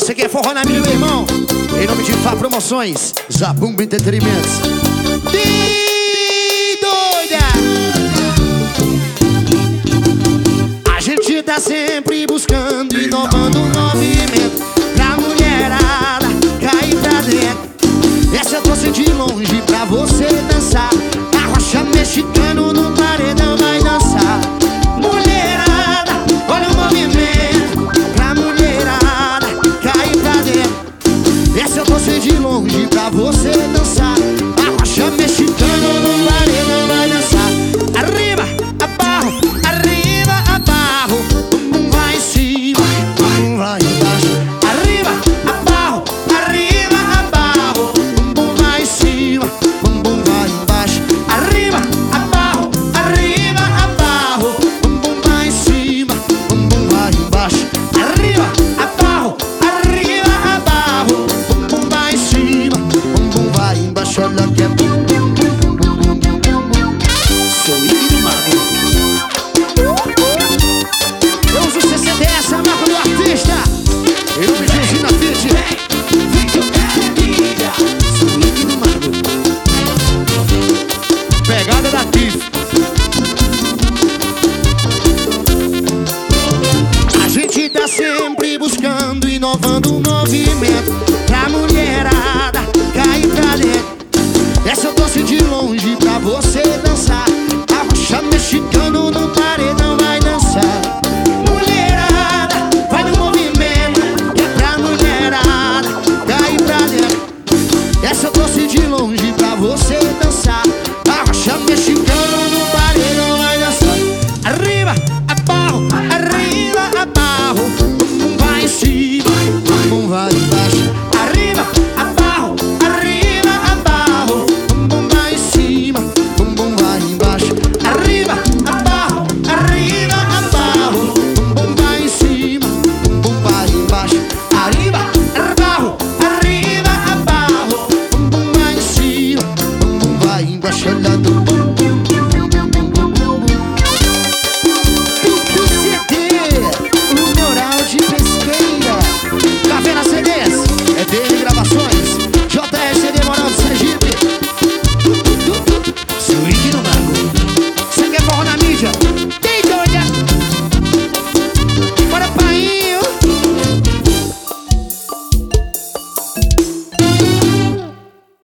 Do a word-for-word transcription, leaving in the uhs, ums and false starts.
Você quer forró na minha, meu irmão? Em nome de Fá Promoções, Zabumba Entretenimentos. De doida! A gente tá sempre buscando, inovando um movimento pra mulherada cair pra dentro. Essa eu trouxe de longe pra você dançar. Arrocha mexicano no paredão vai dançar. Mulherada, olha o movimento pra mulherada cair pra dentro. Essa eu trouxe de longe pra você dançar. Arrocha mexicano no paredão vai dançar. Arriba, abarro, arriba, abarro. Bumbum vai em cima, bumbum vai embaixo. Arriba, abarro, arriba, abarro. Bumbum vai em cima, bumbum vai embaixo. Arriba, abarro, arriba, abarro. Bumbum vai em cima, bumbum vai embaixo. Arriba, abarro, arriba, abarro. Bumbum vai em cima, bumbum vai embaixo. Olha que é bum, bum, bum, bum, bum, bum, bum. Sou Igor Mago. Eu uso C C D S, a marca do artista. Em nome de Usina Fit. Vem que eu quero é vida. Sou Igor Mago. Pegada da T I F. A gente tá sempre buscando, inovando um movimento